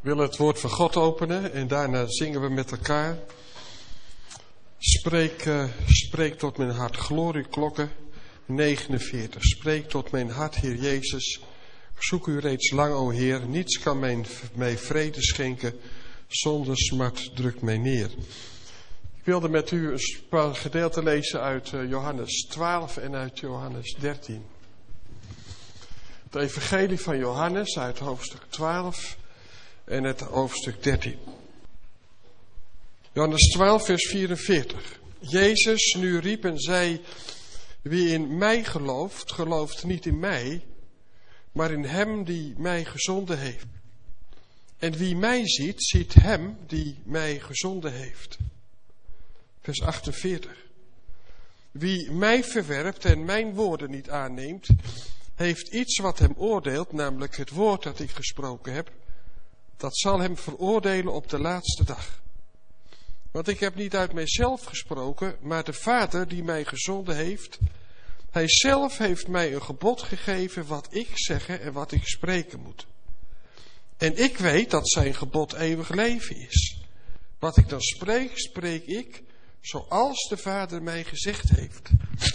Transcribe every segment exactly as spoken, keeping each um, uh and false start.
willen het woord van God openen en daarna zingen we met elkaar. Spreek, uh, spreek tot mijn hart, glorieklokken negenenveertig. Spreek tot mijn hart, Heer Jezus. Ik zoek u reeds lang, o Heer. Niets kan mijn, mij vrede schenken, zonder smart drukt mij neer. Ik wilde met u een gedeelte lezen uit uh, Johannes twaalf en uit Johannes dertien. Het evangelie van Johannes uit hoofdstuk twaalf en het hoofdstuk dertien. Johannes twaalf vers vierenveertig. Jezus nu riep en zei: wie in mij gelooft, gelooft niet in mij, maar in hem die mij gezonden heeft. En wie mij ziet, ziet hem die mij gezonden heeft. Vers achtenveertig. Wie mij verwerpt en mijn woorden niet aanneemt, heeft iets wat hem oordeelt, namelijk het woord dat ik gesproken heb. Dat zal hem veroordelen op de laatste dag. Want ik heb niet uit mijzelf gesproken, maar de Vader die mij gezonden heeft. Hij zelf heeft mij een gebod gegeven wat ik zeggen en wat ik spreken moet. En ik weet dat zijn gebod eeuwig leven is. Wat ik dan spreek, spreek ik zoals de Vader mij gezegd heeft.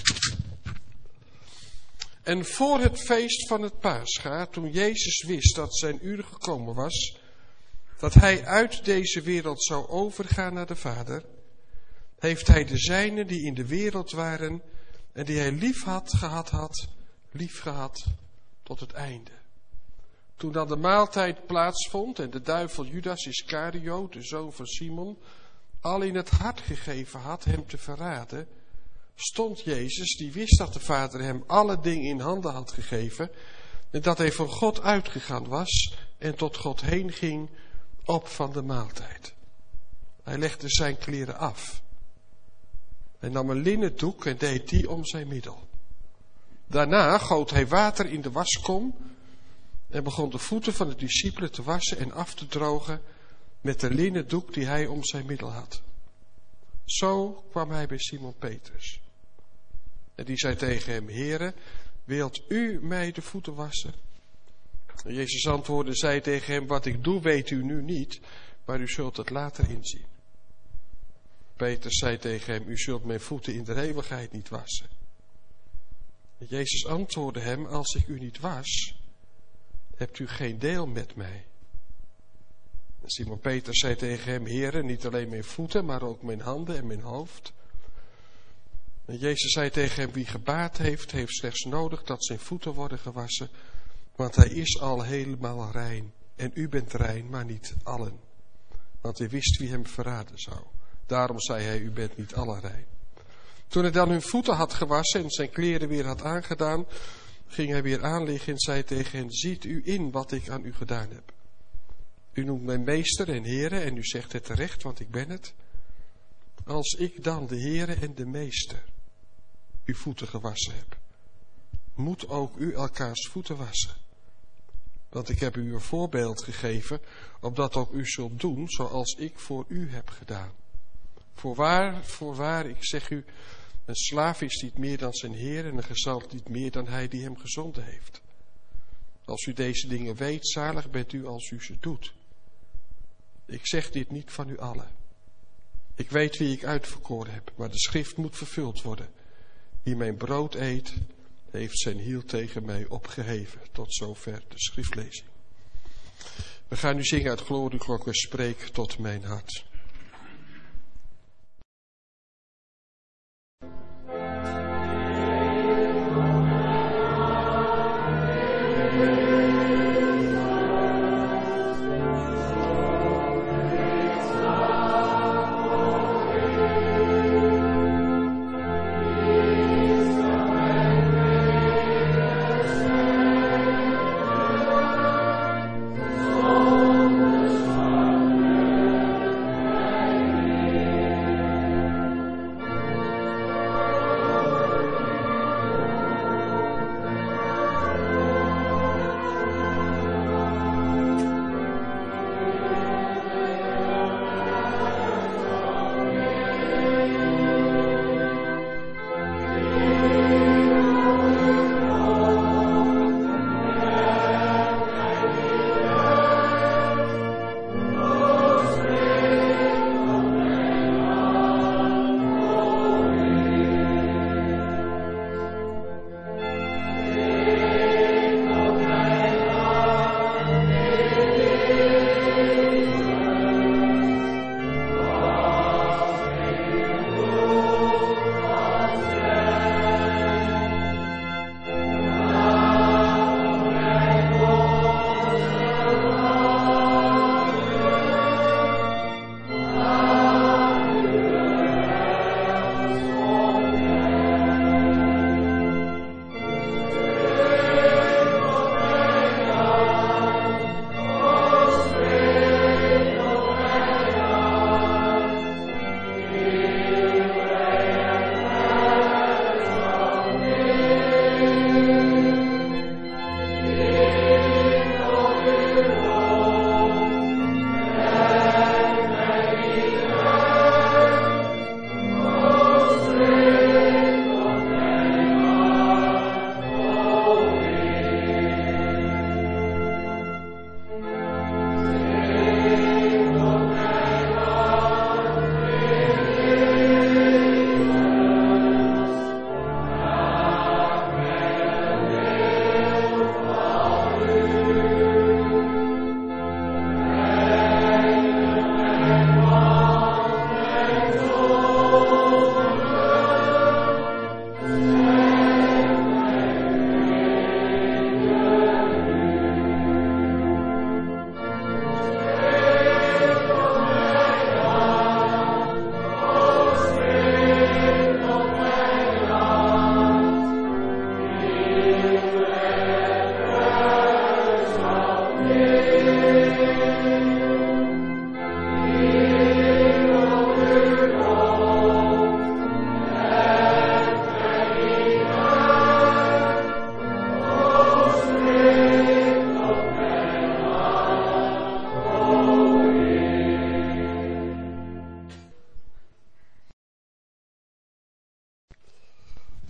En voor het feest van het Pascha, toen Jezus wist dat zijn uur gekomen was, dat hij uit deze wereld zou overgaan naar de Vader, heeft hij de zijnen die in de wereld waren en die hij lief had gehad had, lief gehad tot het einde. Toen dan de maaltijd plaatsvond en de duivel Judas Iscariot, de zoon van Simon, al in het hart gegeven had hem te verraden, stond Jezus, die wist dat de Vader hem alle dingen in handen had gegeven en dat hij van God uitgegaan was en tot God heen ging, op van de maaltijd. Hij legde zijn kleren af. Hij nam een linnen doek en deed die om zijn middel. Daarna goot hij water in de waskom en begon de voeten van de discipelen te wassen en af te drogen met de linnen doek die hij om zijn middel had. Zo kwam hij bij Simon Petrus. En die zei tegen hem: Heere, wilt u mij de voeten wassen? En Jezus antwoordde, zei tegen hem: wat ik doe weet u nu niet, maar u zult het later inzien. Petrus zei tegen hem: u zult mijn voeten in de eeuwigheid niet wassen. En Jezus antwoordde hem: als ik u niet was, hebt u geen deel met mij. En Simon Petrus zei tegen hem: Heere, niet alleen mijn voeten, maar ook mijn handen en mijn hoofd. En Jezus zei tegen hem: wie gebaat heeft, heeft slechts nodig dat zijn voeten worden gewassen, want hij is al helemaal rein. En u bent rein, maar niet allen. Want hij wist wie hem verraden zou. Daarom zei hij: u bent niet allen rein. Toen hij dan hun voeten had gewassen en zijn kleren weer had aangedaan, ging hij weer aanliggen en zei tegen hen: ziet u in wat ik aan u gedaan heb. U noemt mij meester en Heere en u zegt het terecht, want ik ben het. Als ik dan, de Heere en de meester, uw voeten gewassen heb, moet ook u elkaars voeten wassen. Want ik heb u een voorbeeld gegeven, opdat ook u zult doen zoals ik voor u heb gedaan. Voorwaar, voorwaar, ik zeg u, een slaaf is niet meer dan zijn Heer en een gezant niet meer dan hij die hem gezonden heeft. Als u deze dingen weet, zalig bent u als u ze doet. Ik zeg dit niet van u allen. Ik weet wie ik uitverkoren heb, maar de schrift moet vervuld worden. Wie mijn brood eet, heeft zijn hiel tegen mij opgeheven. Tot zover de schriftlezing. We gaan nu zingen uit Glorieklokken, spreek tot mijn hart.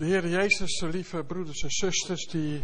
Heer Jezus, lieve broeders en zusters, die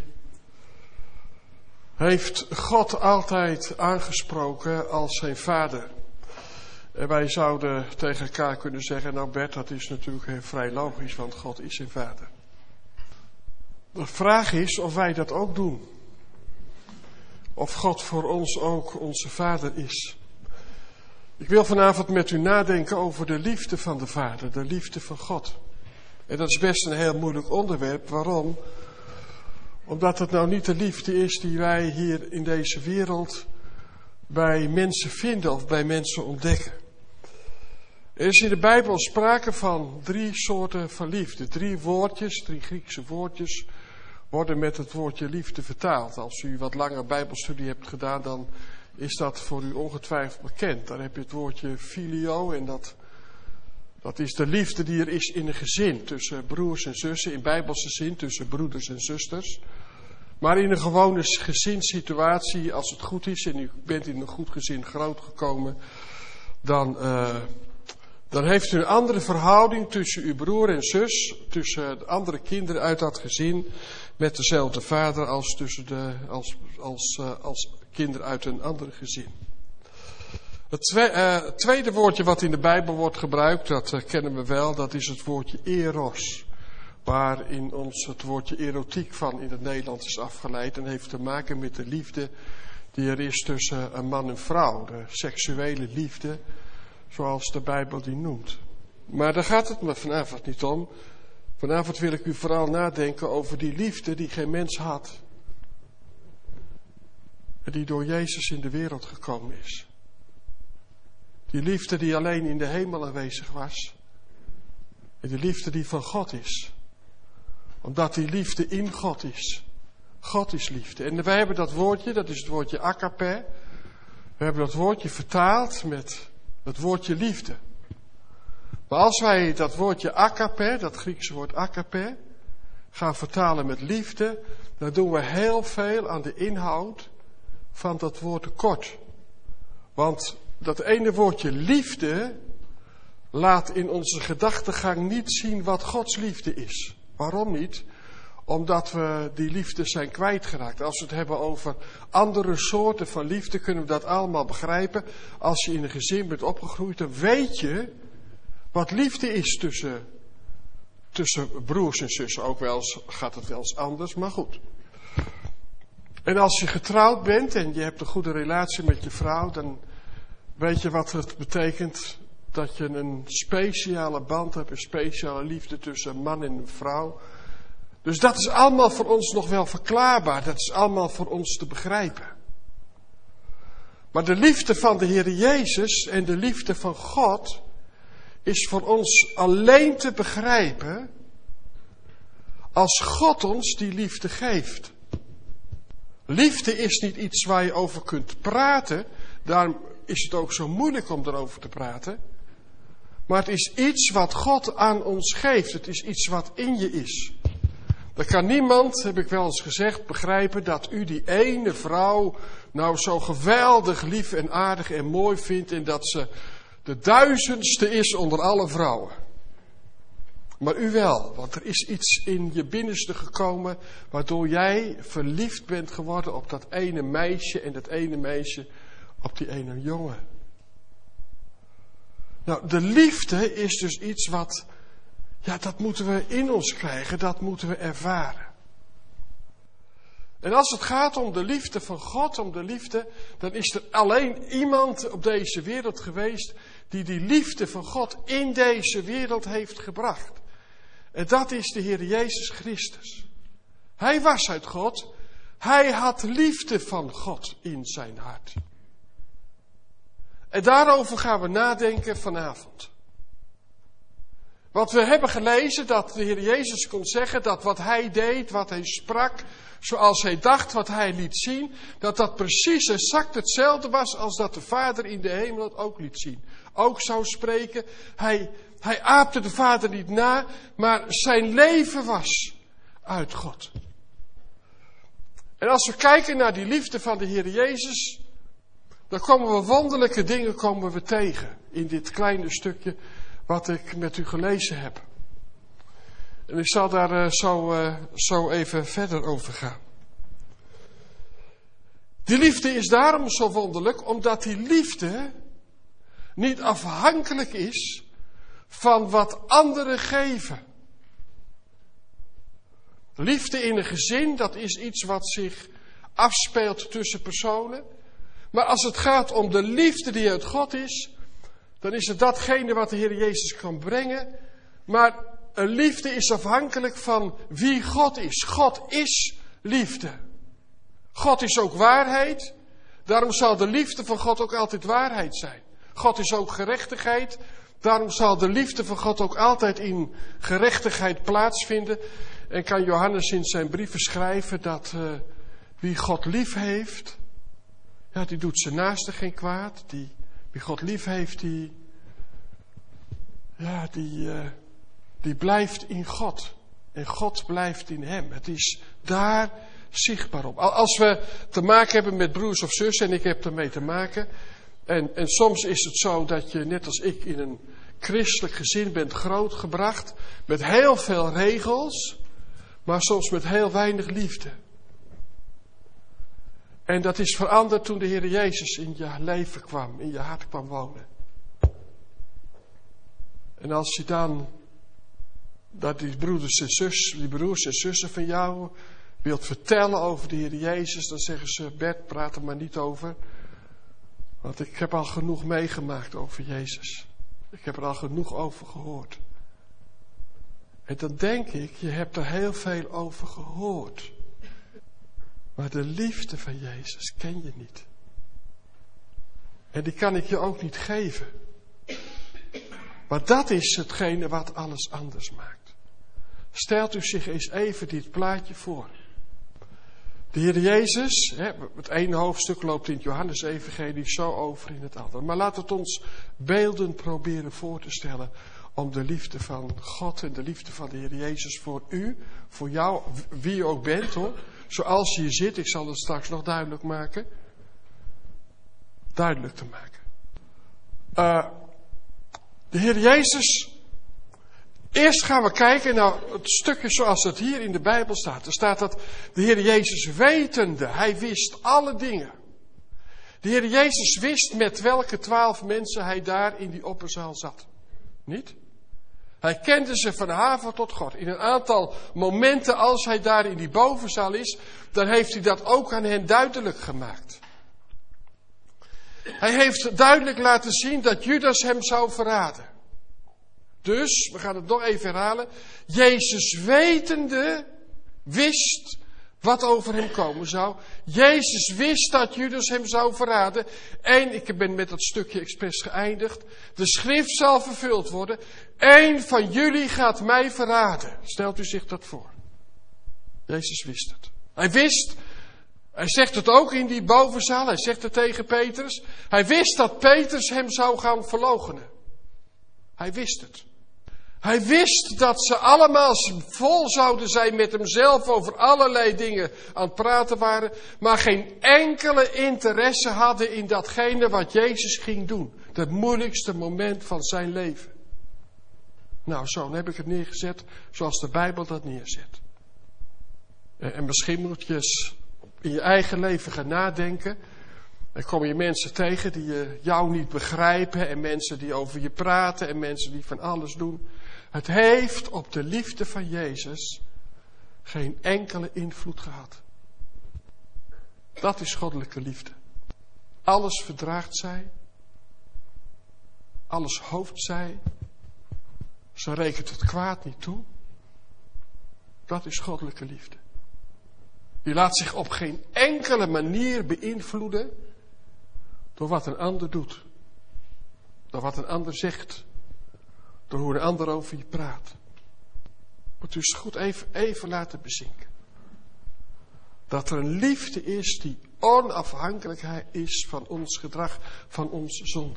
heeft God altijd aangesproken als zijn vader. En wij zouden tegen elkaar kunnen zeggen, nou Bert, dat is natuurlijk vrij logisch, want God is zijn vader. De vraag is of wij dat ook doen. Of God voor ons ook onze vader is. Ik wil vanavond met u nadenken over de liefde van de vader, de liefde van God. En dat is best een heel moeilijk onderwerp. Waarom? Omdat het nou niet de liefde is die wij hier in deze wereld bij mensen vinden of bij mensen ontdekken. Er is in de Bijbel sprake van drie soorten van liefde. Drie woordjes, drie Griekse woordjes, worden met het woordje liefde vertaald. Als u wat langer Bijbelstudie hebt gedaan, dan is dat voor u ongetwijfeld bekend. Dan heb je het woordje filio en dat, dat is de liefde die er is in een gezin. Tussen broers en zussen, in Bijbelse zin, tussen broeders en zusters. Maar in een gewone gezinssituatie, als het goed is en u bent in een goed gezin grootgekomen, dan, uh, dan heeft u een andere verhouding tussen uw broer en zus, tussen de andere kinderen uit dat gezin, met dezelfde vader als, tussen de, als, als, uh, als kinderen uit een ander gezin. Het twe, uh, tweede woordje wat in de Bijbel wordt gebruikt, dat uh, kennen we wel, dat is het woordje eros. Waar in ons het woordje erotiek van in het Nederlands is afgeleid en heeft te maken met de liefde die er is tussen een man en vrouw. De seksuele liefde, zoals de Bijbel die noemt. Maar daar gaat het me vanavond niet om. Vanavond wil ik u vooral nadenken over die liefde die geen mens had. En die door Jezus in de wereld gekomen is. Die liefde die alleen in de hemel aanwezig was. En die liefde die van God is. Omdat die liefde in God is. God is liefde. En wij hebben dat woordje, dat is het woordje agape. We hebben dat woordje vertaald met het woordje liefde. Maar als wij dat woordje agape, dat Griekse woord agape, gaan vertalen met liefde, dan doen we heel veel aan de inhoud van dat woord tekort. Want dat ene woordje liefde laat in onze gedachtegang niet zien wat Gods liefde is. Waarom niet? Omdat we die liefde zijn kwijtgeraakt. Als we het hebben over andere soorten van liefde, kunnen we dat allemaal begrijpen. Als je in een gezin bent opgegroeid, dan weet je wat liefde is tussen, tussen broers en zussen. Ook wel eens gaat het wel eens anders, maar goed. En als je getrouwd bent en je hebt een goede relatie met je vrouw, dan weet je wat het betekent dat je een speciale band hebt, een speciale liefde tussen een man en een vrouw. Dus dat is allemaal voor ons nog wel verklaarbaar. Dat is allemaal voor ons te begrijpen. Maar de liefde van de Heer Jezus en de liefde van God is voor ons alleen te begrijpen als God ons die liefde geeft. Liefde is niet iets waar je over kunt praten. Daarom is het ook zo moeilijk om erover te praten. Maar het is iets wat God aan ons geeft. Het is iets wat in je is. Er kan niemand, heb ik wel eens gezegd, begrijpen dat u die ene vrouw nou zo geweldig lief en aardig en mooi vindt en dat ze de duizendste is onder alle vrouwen. Maar u wel, want er is iets in je binnenste gekomen waardoor jij verliefd bent geworden op dat ene meisje en dat ene meisje op die ene jongen. Nou, de liefde is dus iets wat, ja, dat moeten we in ons krijgen, dat moeten we ervaren. En als het gaat om de liefde van God, om de liefde, dan is er alleen iemand op deze wereld geweest die die liefde van God in deze wereld heeft gebracht. En dat is de Heer Jezus Christus. Hij was uit God, hij had liefde van God in zijn hart. En daarover gaan we nadenken vanavond. Want we hebben gelezen dat de Heer Jezus kon zeggen dat wat hij deed, wat hij sprak, zoals hij dacht, wat hij liet zien, dat dat precies exact hetzelfde was als dat de Vader in de hemel het ook liet zien. Ook zou spreken, hij, hij aapte de Vader niet na, maar zijn leven was uit God. En als we kijken naar die liefde van de Heer Jezus, dan komen we wonderlijke dingen komen we tegen in dit kleine stukje wat ik met u gelezen heb. En ik zal daar uh, zo, uh, zo even verder over gaan. Die liefde is daarom zo wonderlijk, omdat die liefde niet afhankelijk is van wat anderen geven. Liefde in een gezin, dat is iets wat zich afspeelt tussen personen. Maar als het gaat om de liefde die uit God is, dan is het datgene wat de Heer Jezus kan brengen. Maar een liefde is afhankelijk van wie God is. God is liefde. God is ook waarheid. Daarom zal de liefde van God ook altijd waarheid zijn. God is ook gerechtigheid. Daarom zal de liefde van God ook altijd in gerechtigheid plaatsvinden. En kan Johannes in zijn brieven schrijven dat uh, wie God lief heeft, ja, die doet zijn naaste geen kwaad. Die, wie God lief heeft, die, ja, die, uh, die blijft in God. En God blijft in hem. Het is daar zichtbaar op. Als we te maken hebben met broers of zussen, en ik heb ermee te maken. En, en soms is het zo dat je, net als ik, in een christelijk gezin bent grootgebracht. Met heel veel regels, maar soms met heel weinig liefde. En dat is veranderd toen de Heer Jezus in je leven kwam, in je hart kwam wonen. En als je dan, dat die broeders en zussen, die broers en zussen van jou wilt vertellen over de Heer Jezus, dan zeggen ze: Bert, praat er maar niet over. Want ik heb al genoeg meegemaakt over Jezus. Ik heb er al genoeg over gehoord. En dan denk ik, je hebt er heel veel over gehoord. Maar de liefde van Jezus ken je niet. En die kan ik je ook niet geven. Maar dat is hetgene wat alles anders maakt. Stelt u zich eens even dit plaatje voor. De Heer Jezus, hè, het ene hoofdstuk loopt in het Johannes-evangelie zo over in het andere. Maar laat het ons beelden proberen voor te stellen om de liefde van God en de liefde van de Heer Jezus voor u, voor jou, wie je ook bent hoor. Zoals je hier zit, ik zal het straks nog duidelijk maken. Duidelijk te maken. Uh, de Heer Jezus. Eerst gaan we kijken naar het stukje zoals het hier in de Bijbel staat. Er staat dat de Heer Jezus wetende, hij wist alle dingen. De Heer Jezus wist met welke twaalf mensen hij daar in die opperzaal zat. Niet? Hij kende ze van haven tot gort. In een aantal momenten als hij daar in die bovenzaal is, dan heeft hij dat ook aan hen duidelijk gemaakt. Hij heeft duidelijk laten zien dat Judas hem zou verraden. Dus, we gaan het nog even herhalen. Jezus wetende, wist wat over hem komen zou. Jezus wist dat Judas hem zou verraden. En, ik ben met dat stukje expres geëindigd. De schrift zal vervuld worden. Eén van jullie gaat mij verraden. Stelt u zich dat voor. Jezus wist het. Hij wist, hij zegt het ook in die bovenzaal. Hij zegt het tegen Petrus. Hij wist dat Petrus hem zou gaan verloochenen. Hij wist het. Hij wist dat ze allemaal vol zouden zijn met hemzelf over allerlei dingen aan het praten waren, maar geen enkele interesse hadden in datgene wat Jezus ging doen. Het moeilijkste moment van zijn leven. Nou, zo dan heb ik het neergezet zoals de Bijbel dat neerzet. En misschien moet je eens in je eigen leven gaan nadenken. Dan kom je mensen tegen die jou niet begrijpen en mensen die over je praten en mensen die van alles doen. Het heeft op de liefde van Jezus geen enkele invloed gehad. Dat is goddelijke liefde. Alles verdraagt zij. Alles hoopt zij. Ze rekent het kwaad niet toe. Dat is goddelijke liefde. Die laat zich op geen enkele manier beïnvloeden door wat een ander doet. Door wat een ander zegt. Door hoe een ander over je praat. Moet u eens goed even, even laten bezinken. Dat er een liefde is die onafhankelijk is van ons gedrag, van onze zonde.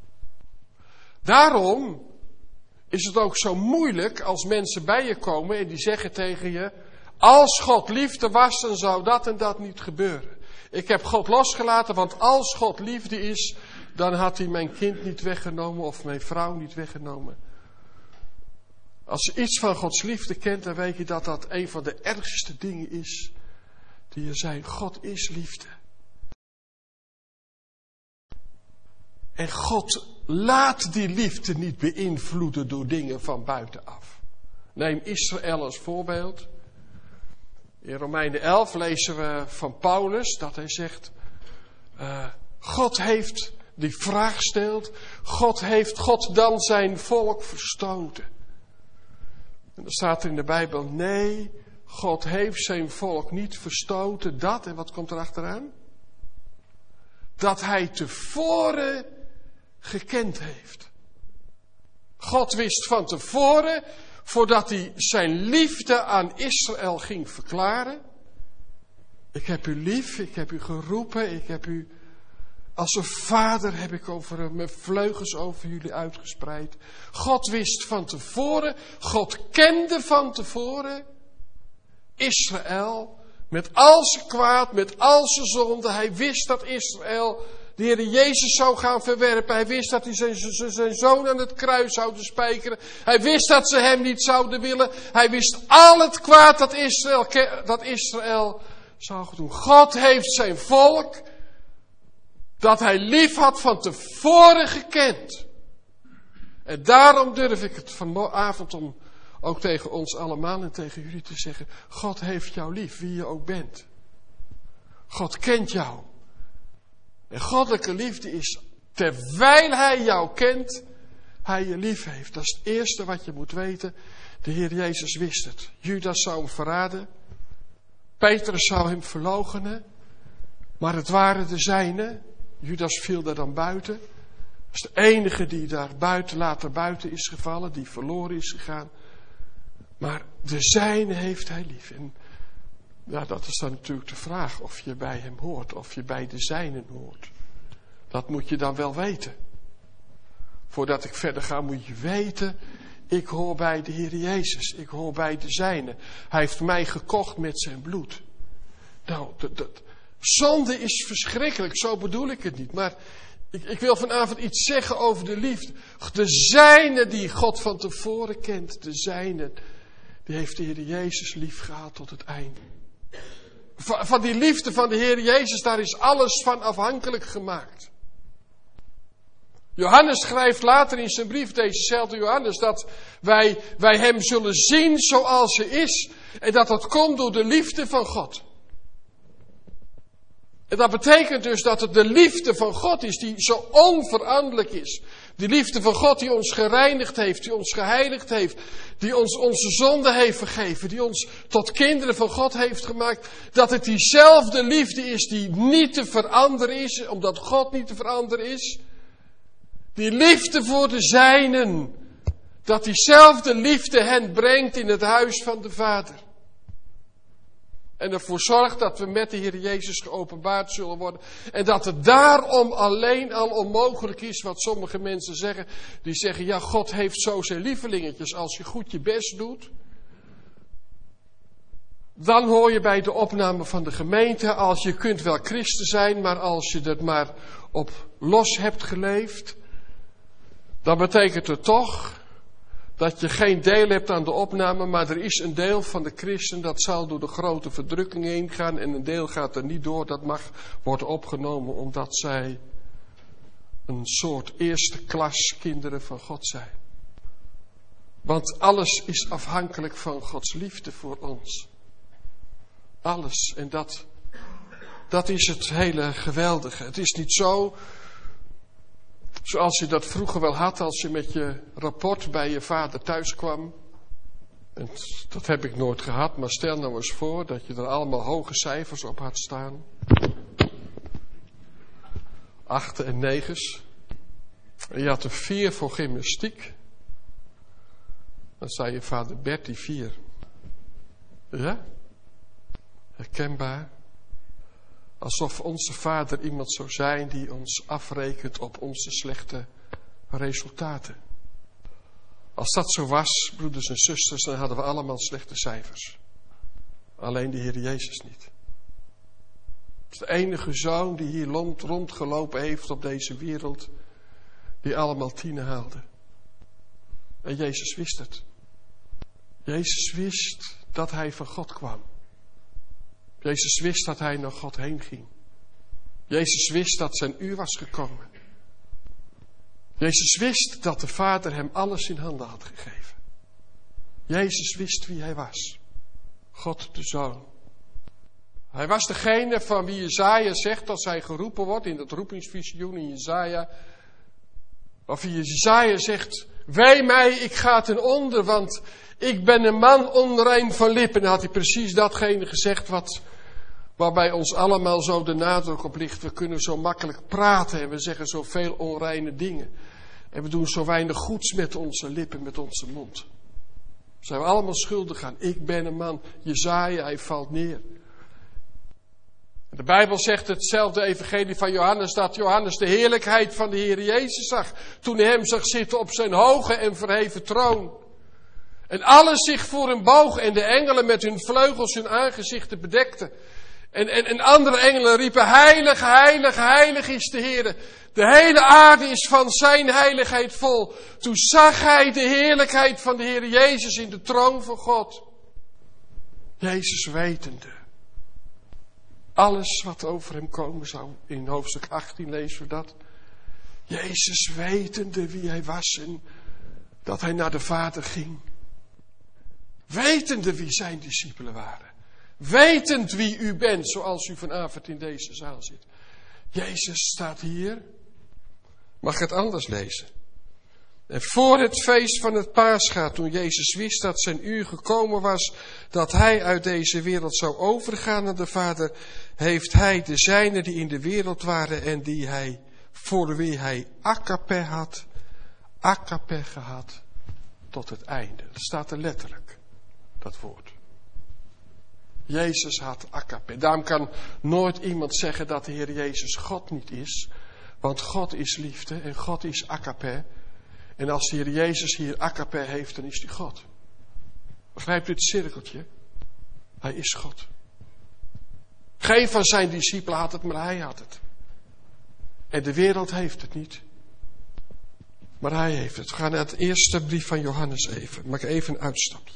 Daarom is het ook zo moeilijk als mensen bij je komen en die zeggen tegen je: als God liefde was, dan zou dat en dat niet gebeuren. Ik heb God losgelaten, want als God liefde is, dan had hij mijn kind niet weggenomen of mijn vrouw niet weggenomen. Als je iets van Gods liefde kent, dan weet je dat dat een van de ergste dingen is die er zijn. God is liefde. En God laat die liefde niet beïnvloeden door dingen van buitenaf. Neem Israël als voorbeeld. In Romeinen elf lezen we van Paulus dat hij zegt, uh, God heeft, die vraag stelt, God heeft God dan zijn volk verstoten? En dan staat er in de Bijbel, nee, God heeft zijn volk niet verstoten, dat, en wat komt er achteraan? Dat hij tevoren gekend heeft. God wist van tevoren, voordat hij zijn liefde aan Israël ging verklaren. Ik heb u lief, ik heb u geroepen, ik heb u als een vader heb ik over mijn vleugels over jullie uitgespreid. God wist van tevoren, God kende van tevoren Israël met al zijn kwaad, met al zijn zonde. Hij wist dat Israël de Heer Jezus zou gaan verwerpen. Hij wist dat hij zijn, zijn, zijn zoon aan het kruis zou spijkeren. Hij wist dat ze hem niet zouden willen. Hij wist al het kwaad dat Israël, dat Israël zou doen. God heeft zijn volk, dat hij lief had, van tevoren gekend. En daarom durf ik het vanavond om ook tegen ons allemaal en tegen jullie te zeggen. God heeft jou lief, wie je ook bent. God kent jou. En goddelijke liefde is, terwijl hij jou kent, hij je lief heeft. Dat is het eerste wat je moet weten. De Heer Jezus wist het. Judas zou hem verraden. Petrus zou hem verloochenen. Maar het waren de zijnen. Judas viel daar dan buiten. Dat is de enige die daar buiten, later buiten is gevallen. Die verloren is gegaan. Maar de zijnen heeft hij lief. En ja, dat is dan natuurlijk de vraag of je bij hem hoort. Of je bij de zijnen hoort. Dat moet je dan wel weten. Voordat ik verder ga moet je weten. Ik hoor bij de Heer Jezus. Ik hoor bij de zijnen. Hij heeft mij gekocht met zijn bloed. Nou, dat, dat, zonde is verschrikkelijk. Zo bedoel ik het niet. Maar ik, ik wil vanavond iets zeggen over de liefde. De zijnen die God van tevoren kent. De zijnen. Die heeft de Heer Jezus lief gehad tot het einde. Van, van die liefde van de Heer Jezus, daar is alles van afhankelijk gemaakt. Johannes schrijft later in zijn brief, dezezelfde Johannes, dat wij, wij hem zullen zien zoals hij is. En dat dat komt door de liefde van God. En dat betekent dus dat het de liefde van God is die zo onveranderlijk is. Die liefde van God die ons gereinigd heeft, die ons geheiligd heeft. Die ons onze zonde heeft vergeven, die ons tot kinderen van God heeft gemaakt. Dat het diezelfde liefde is die niet te veranderen is, omdat God niet te veranderen is. Die liefde voor de zijnen. Dat diezelfde liefde hen brengt in het huis van de Vader. En ervoor zorgt dat we met de Heer Jezus geopenbaard zullen worden. En dat het daarom alleen al onmogelijk is wat sommige mensen zeggen. Die zeggen, ja, God heeft zo zijn lievelingetjes. Als je goed je best doet. Dan hoor je bij de opname van de gemeente. Als je kunt wel christen zijn, maar als je dat maar op los hebt geleefd. Dan betekent het toch dat je geen deel hebt aan de opname, maar er is een deel van de christen dat zal door de grote verdrukking heen gaan en een deel gaat er niet door. Dat mag worden opgenomen omdat zij een soort eerste klas kinderen van God zijn. Want alles is afhankelijk van Gods liefde voor ons. Alles. En dat, dat is het hele geweldige. Het is niet zo zoals je dat vroeger wel had als je met je rapport bij je vader thuis kwam. En dat heb ik nooit gehad, maar stel nou eens voor dat je er allemaal hoge cijfers op had staan. Achten en negens. En je had een vier voor gymnastiek. Dan zei je vader Bertie vier. Ja? Herkenbaar. Alsof onze vader iemand zou zijn die ons afrekent op onze slechte resultaten. Als dat zo was, broeders en zusters, dan hadden we allemaal slechte cijfers. Alleen de Heer Jezus niet. Het is de enige zoon die hier rondgelopen heeft op deze wereld, die allemaal tienen haalde. En Jezus wist het. Jezus wist dat hij van God kwam. Jezus wist dat hij naar God heen ging. Jezus wist dat zijn uur was gekomen. Jezus wist dat de Vader hem alles in handen had gegeven. Jezus wist wie hij was. God de Zoon. Hij was degene van wie Jesaja zegt als hij geroepen wordt in dat roepingsvisioen in Jesaja. Of Jesaja zegt, wee mij, ik ga ten onder, want ik ben een man onrein van lippen. En dan had hij precies datgene gezegd wat, waarbij ons allemaal zo de nadruk op ligt. We kunnen zo makkelijk praten en we zeggen zoveel onreine dingen. En we doen zo weinig goeds met onze lippen, met onze mond. Zijn we allemaal schuldig aan. Ik ben een man, Jesaja, hij valt neer. De Bijbel zegt hetzelfde evangelie van Johannes, dat Johannes de heerlijkheid van de Heer Jezus zag. Toen hij hem zag zitten op zijn hoge en verheven troon. En alles zich voor hem boog en de engelen met hun vleugels hun aangezichten bedekten. En, en, en andere engelen riepen, heilig, heilig, heilig is de Heer. De hele aarde is van zijn heiligheid vol. Toen zag hij de heerlijkheid van de Heer Jezus in de troon van God. Jezus wetende. Alles wat over hem komen zou. In hoofdstuk achttien lezen we dat. Jezus wetende wie hij was en dat hij naar de Vader ging. Wetende wie zijn discipelen waren. Wetend wie u bent, zoals u vanavond in deze zaal zit. Jezus staat hier. Mag ik het anders lezen? En voor het feest van het Paascha, toen Jezus wist dat zijn uur gekomen was, dat hij uit deze wereld zou overgaan naar de Vader, heeft hij de zijnen die in de wereld waren en die hij, voor wie hij agape had, agape gehad, tot het einde. Dat staat er letterlijk, dat woord. Jezus had agape. Daarom kan nooit iemand zeggen dat de Heer Jezus God niet is. Want God is liefde en God is agape. En als de Heer Jezus hier agape heeft, dan is hij God. Begrijpt u het cirkeltje? Hij is God. Geen van zijn discipelen had het, maar hij had het. En de wereld heeft het niet. Maar hij heeft het. We gaan naar het eerste brief van Johannes even. Maak even een uitstapje.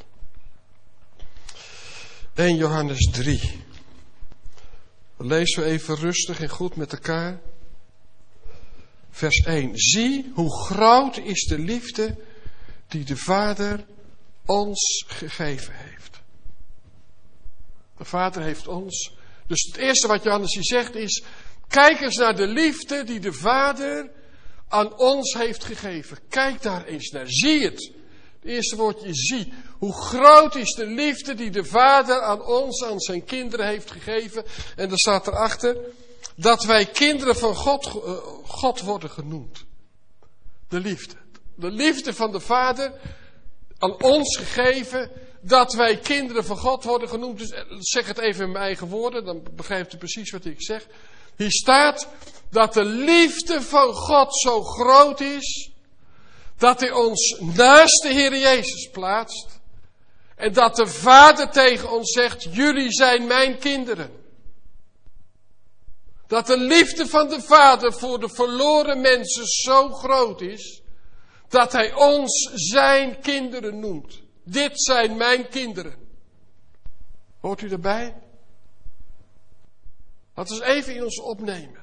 Eerste Johannes drie. Dan lezen we even rustig en goed met elkaar. Vers één. Zie hoe groot is de liefde die de Vader ons gegeven heeft. De Vader heeft ons. Dus het eerste wat Johannes hier zegt is, kijk eens naar de liefde die de Vader aan ons heeft gegeven. Kijk daar eens naar. Zie het. Het eerste woordje zie. Hoe groot is de liefde die de Vader aan ons, aan zijn kinderen heeft gegeven. En er staat erachter dat wij kinderen van God, uh, God worden genoemd. De liefde. De liefde van de Vader aan ons gegeven, dat wij kinderen van God worden genoemd. Dus zeg het even in mijn eigen woorden, dan begrijpt u precies wat ik zeg. Hier staat dat de liefde van God zo groot is, dat hij ons naast de Heer Jezus plaatst. En dat de Vader tegen ons zegt, jullie zijn mijn kinderen. Dat de liefde van de Vader voor de verloren mensen zo groot is, dat hij ons zijn kinderen noemt. Dit zijn mijn kinderen. Hoort u erbij? Laten we eens even in ons opnemen.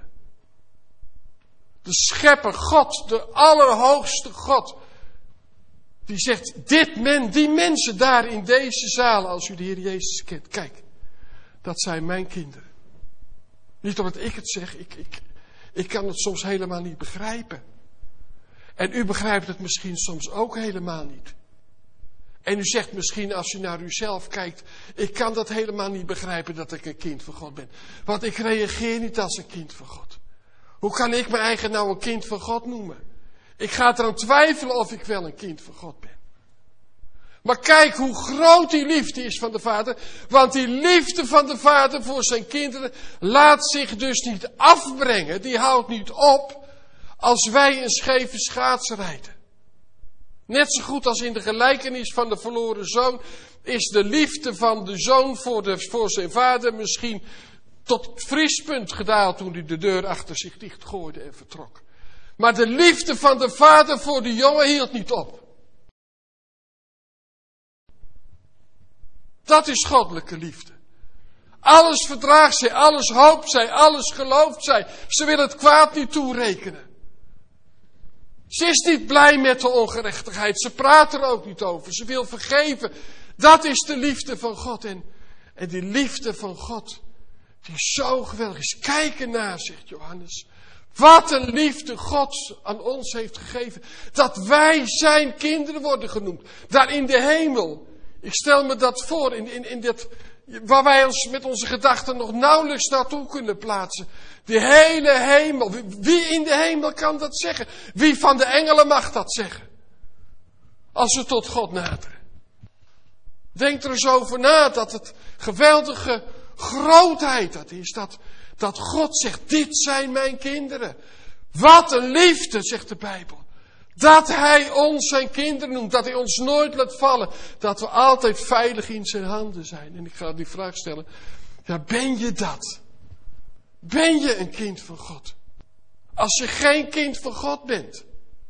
De schepper God, de allerhoogste God, die zegt, dit men, die mensen daar in deze zaal, als u de Heer Jezus kent, kijk, dat zijn mijn kinderen. Niet omdat ik het zeg, ik, ik, ik kan het soms helemaal niet begrijpen. En u begrijpt het misschien soms ook helemaal niet. En u zegt misschien als u naar uzelf kijkt, ik kan dat helemaal niet begrijpen dat ik een kind van God ben. Want ik reageer niet als een kind van God. Hoe kan ik mijn eigen nou een kind van God noemen? Ik ga eraan twijfelen of ik wel een kind van God ben. Maar kijk hoe groot die liefde is van de Vader. Want die liefde van de Vader voor zijn kinderen laat zich dus niet afbrengen. Die houdt niet op als wij een scheve schaats rijden. Net zo goed als in de gelijkenis van de verloren zoon is de liefde van de zoon voor, de, voor zijn vader misschien tot het vriespunt gedaald toen hij de deur achter zich dichtgooide en vertrok. Maar de liefde van de vader voor de jongen hield niet op. Dat is goddelijke liefde. Alles verdraagt zij, alles hoopt zij, alles gelooft zij. Ze wil het kwaad niet toerekenen. Ze is niet blij met de ongerechtigheid. Ze praat er ook niet over. Ze wil vergeven. Dat is de liefde van God. En, en die liefde van God, die zo geweldig is. Kijk ernaar, zegt Johannes. Wat een liefde God aan ons heeft gegeven. Dat wij zijn kinderen worden genoemd. Daar in de hemel. Ik stel me dat voor. In, in, in dit, waar wij ons met onze gedachten nog nauwelijks naartoe kunnen plaatsen. De hele hemel. Wie in de hemel kan dat zeggen? Wie van de engelen mag dat zeggen? Als ze tot God naderen. Denk er eens over na dat het geweldige grootheid dat is. Dat, dat God zegt, dit zijn mijn kinderen. Wat een liefde, zegt de Bijbel. Dat Hij ons zijn kinderen noemt. Dat Hij ons nooit laat vallen. Dat we altijd veilig in zijn handen zijn. En ik ga die vraag stellen. Ja, ben je dat? Ben je een kind van God? Als je geen kind van God bent.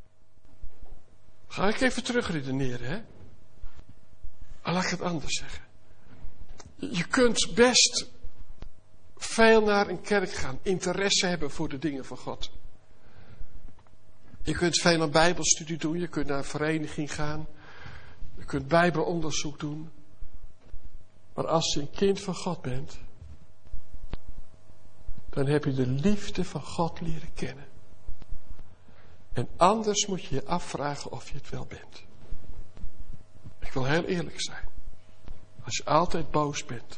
Ga ik even terugredeneren, hè? Maar laat ik het anders zeggen. Je kunt best veel naar een kerk gaan. Interesse hebben voor de dingen van God. Je kunt veel aan bijbelstudie doen. Je kunt naar een vereniging gaan. Je kunt bijbelonderzoek doen. Maar als je een kind van God bent, dan heb je de liefde van God leren kennen. En anders moet je je afvragen of je het wel bent. Ik wil heel eerlijk zijn. Als je altijd boos bent.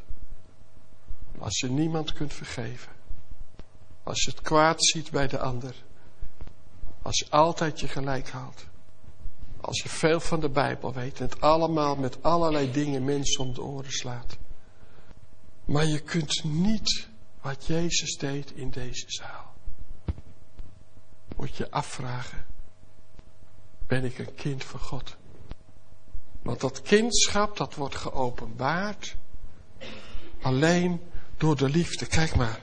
Als je niemand kunt vergeven. Als je het kwaad ziet bij de ander. Als je altijd je gelijk haalt. Als je veel van de Bijbel weet. En het allemaal met allerlei dingen mensen om de oren slaat. Maar je kunt niet wat Jezus deed in deze zaal. Moet je afvragen. Ben ik een kind van God? Want dat kindschap, dat wordt geopenbaard. Alleen door de liefde. Kijk maar.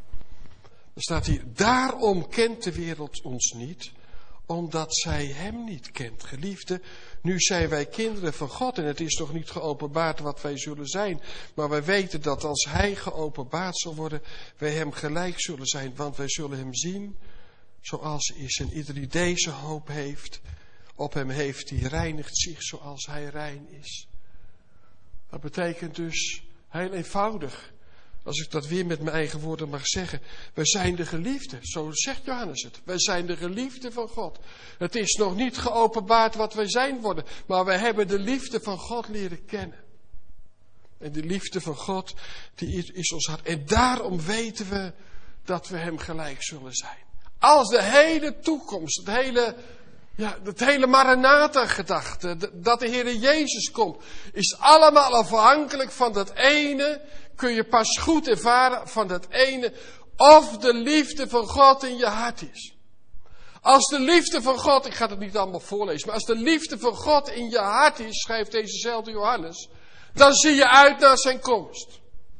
Er staat hier. Daarom kent de wereld ons niet. Omdat zij hem niet kent. Geliefde, nu zijn wij kinderen van God. En het is nog niet geopenbaard wat wij zullen zijn. Maar wij weten dat als hij geopenbaard zal worden. Wij hem gelijk zullen zijn. Want wij zullen hem zien zoals hij is. En ieder die deze hoop heeft. Op hem heeft, die reinigt zich zoals hij rein is. Dat betekent dus heel eenvoudig. Als ik dat weer met mijn eigen woorden mag zeggen. Wij zijn de geliefde. Zo zegt Johannes het. Wij zijn de geliefde van God. Het is nog niet geopenbaard wat wij zijn worden. Maar wij hebben de liefde van God leren kennen. En die liefde van God, die is ons hart. En daarom weten we dat we hem gelijk zullen zijn. Als de hele toekomst, het hele... Ja, het hele Maranatha-gedachte, dat de Heer Jezus komt, is allemaal afhankelijk van dat ene. Kun je pas goed ervaren van dat ene, of de liefde van God in je hart is. Als de liefde van God, ik ga het niet allemaal voorlezen, maar als de liefde van God in je hart is, schrijft dezezelfde Johannes, dan zie je uit naar zijn komst.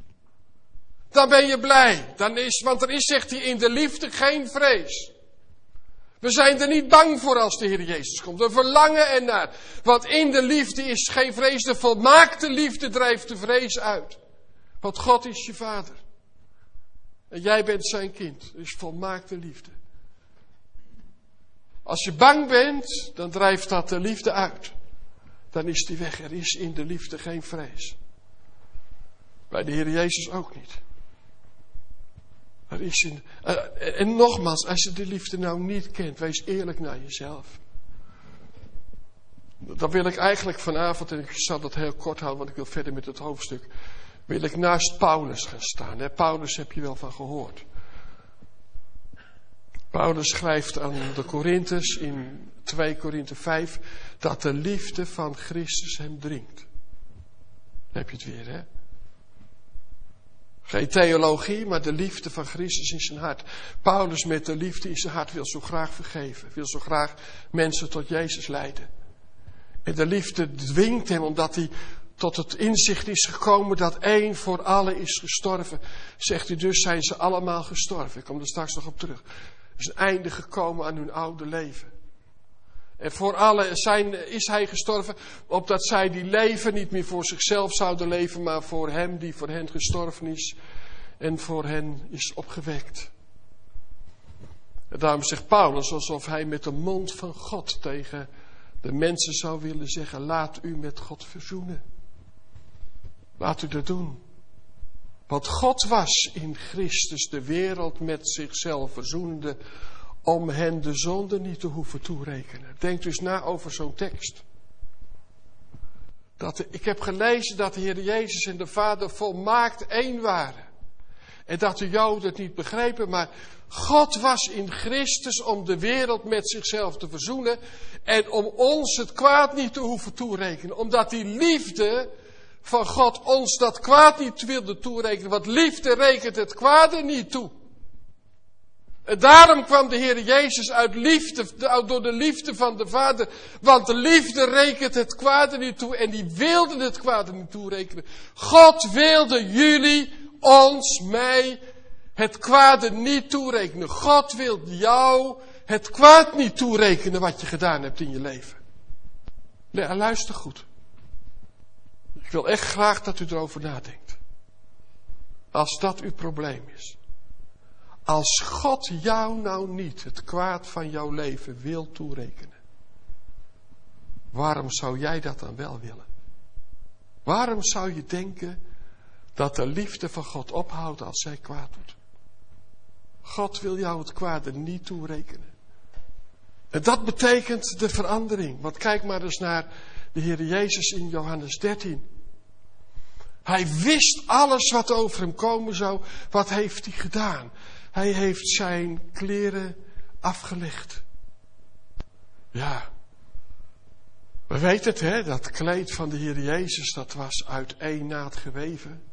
Dan ben je blij, dan is, want er is, zegt hij, in de liefde geen vrees. We zijn er niet bang voor als de Heer Jezus komt. We verlangen ernaar. Want in de liefde is geen vrees. De volmaakte liefde drijft de vrees uit. Want God is je vader. En jij bent zijn kind. Dat is volmaakte liefde. Als je bang bent, dan drijft dat de liefde uit. Dan is die weg. Er is in de liefde geen vrees. Bij de Heer Jezus ook niet. Er is in, uh, en nogmaals, als je de liefde nou niet kent, wees eerlijk naar jezelf. Dan wil ik eigenlijk vanavond, en ik zal dat heel kort houden, want ik wil verder met het hoofdstuk, wil ik naast Paulus gaan staan. Hè? Paulus heb je wel van gehoord. Paulus schrijft aan de Korinthes in twee Korinthe vijf, dat de liefde van Christus hem dringt. Dan heb je het weer, hè? Geen theologie, maar de liefde van Christus in zijn hart. Paulus met de liefde in zijn hart wil zo graag vergeven. Wil zo graag mensen tot Jezus leiden. En de liefde dwingt hem omdat hij tot het inzicht is gekomen dat één voor allen is gestorven. Zegt hij, dus zijn ze allemaal gestorven. Ik kom er straks nog op terug. Er is een einde gekomen aan hun oude leven. En voor allen zijn, is hij gestorven, opdat zij die leven niet meer voor zichzelf zouden leven, maar voor hem die voor hen gestorven is en voor hen is opgewekt. En daarom zegt Paulus alsof hij met de mond van God tegen de mensen zou willen zeggen, laat u met God verzoenen. Laat u dat doen. Want God was in Christus de wereld met zichzelf verzoenende, om hen de zonde niet te hoeven toerekenen. Denk dus na over zo'n tekst. Dat de, ik heb gelezen dat de Heer Jezus en de Vader volmaakt één waren. En dat de Joden het niet begrepen, maar God was in Christus om de wereld met zichzelf te verzoenen. En om ons het kwaad niet te hoeven toerekenen. Omdat die liefde van God ons dat kwaad niet wilde toerekenen. Want liefde rekent het kwade niet toe. En daarom kwam de Heer Jezus uit liefde, door de liefde van de Vader. Want de liefde rekent het kwade niet toe. En die wilde het kwade niet toerekenen. God wilde jullie, ons, mij, het kwade niet toerekenen. God wil jou het kwaad niet toerekenen wat je gedaan hebt in je leven. Nee, luister goed. Ik wil echt graag dat u erover nadenkt. Als dat uw probleem is. Als God jou nou niet het kwaad van jouw leven wil toerekenen. Waarom zou jij dat dan wel willen? Waarom zou je denken dat de liefde van God ophoudt als zij kwaad doet? God wil jou het kwade niet toerekenen. En dat betekent de verandering. Want kijk maar eens naar de Heer Jezus in Johannes dertien. Hij wist alles wat over hem komen zou. Wat heeft hij gedaan? Hij heeft zijn kleren afgelegd. Ja. We weten het, hè? Dat kleed van de Heer Jezus, dat was uit één naad geweven.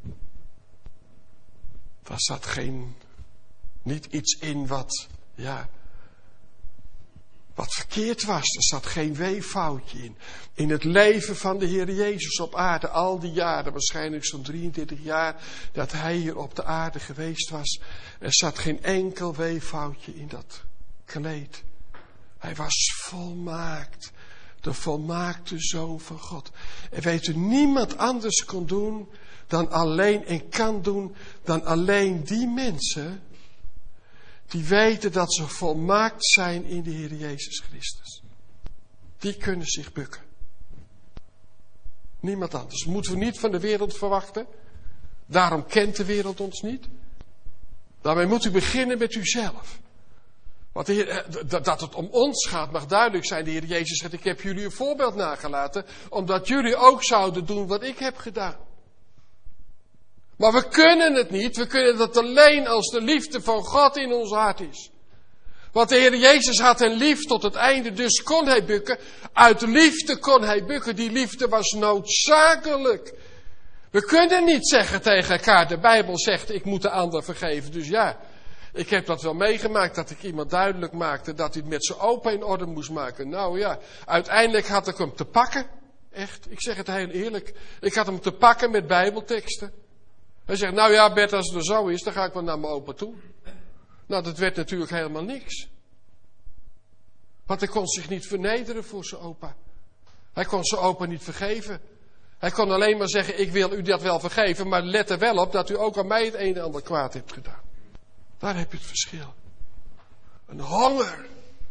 Daar zat geen, niet iets in wat, ja, wat verkeerd was. Er zat geen weeffoutje in. In het leven van de Heer Jezus op aarde, al die jaren, waarschijnlijk zo'n drieëndertig jaar, dat hij hier op de aarde geweest was. Er zat geen enkel weeffoutje in dat kleed. Hij was volmaakt. De volmaakte Zoon van God. En weet u, niemand anders kon doen dan alleen en kan doen dan alleen die mensen die weten dat ze volmaakt zijn in de Heer Jezus Christus. Die kunnen zich bukken. Niemand anders. Moeten we niet van de wereld verwachten. Daarom kent de wereld ons niet. Daarmee moet u beginnen met uzelf. Want de Heer, dat het om ons gaat mag duidelijk zijn. De Heer Jezus zegt, ik heb jullie een voorbeeld nagelaten. Omdat jullie ook zouden doen wat ik heb gedaan. Maar we kunnen het niet. We kunnen dat alleen als de liefde van God in ons hart is. Want de Heer Jezus had hen lief tot het einde. Dus kon hij bukken. Uit liefde kon hij bukken. Die liefde was noodzakelijk. We kunnen niet zeggen tegen elkaar. De Bijbel zegt, ik moet de ander vergeven. Dus ja, ik heb dat wel meegemaakt. Dat ik iemand duidelijk maakte dat hij het met zijn opa in orde moest maken. Nou ja, uiteindelijk had ik hem te pakken. Echt, ik zeg het heel eerlijk. Ik had hem te pakken met Bijbelteksten. Hij zegt, nou ja Bert, als het er zo is, dan ga ik wel naar mijn opa toe. Nou, dat werd natuurlijk helemaal niks. Want hij kon zich niet vernederen voor zijn opa. Hij kon zijn opa niet vergeven. Hij kon alleen maar zeggen, ik wil u dat wel vergeven, maar let er wel op dat u ook aan mij het een en ander kwaad hebt gedaan. Daar heb je het verschil. Een honger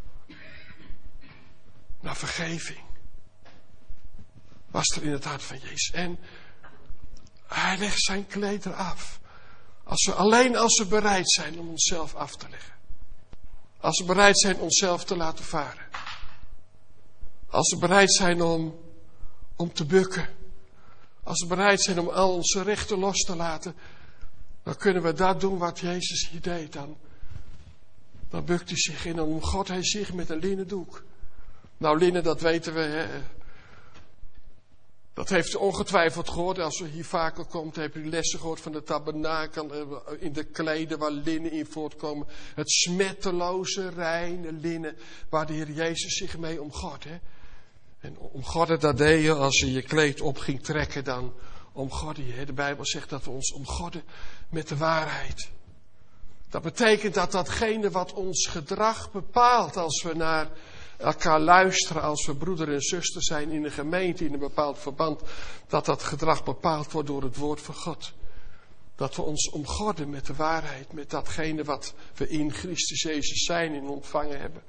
naar vergeving was er in het hart van Jezus. En hij legt zijn kleder af. Als we, alleen als we bereid zijn om onszelf af te leggen. Als we bereid zijn onszelf te laten varen. Als we bereid zijn om, om te bukken. Als we bereid zijn om al onze rechten los te laten. Dan kunnen we dat doen wat Jezus hier deed. Dan, dan bukt hij zich in. Dan omgordt hij zich met een linnen doek. Nou, linnen, dat weten we. Hè. Dat heeft u ongetwijfeld gehoord. Als u hier vaker komt, heb u lessen gehoord van de tabernakel. In de kleden waar linnen in voortkomen. Het smetteloze, reine linnen. Waar de Heer Jezus zich mee omgordt. Hè. En omgorden, dat deed je als je je kleed op ging trekken. Dan omgordde je. Hè. De Bijbel zegt dat we ons omgorden met de waarheid. Dat betekent dat datgene wat ons gedrag bepaalt. Als we naar elkaar luisteren als we broeder en zuster zijn in een gemeente, in een bepaald verband, dat dat gedrag bepaald wordt door het woord van God. Dat we ons omgorden met de waarheid, met datgene wat we in Christus Jezus zijn en ontvangen hebben.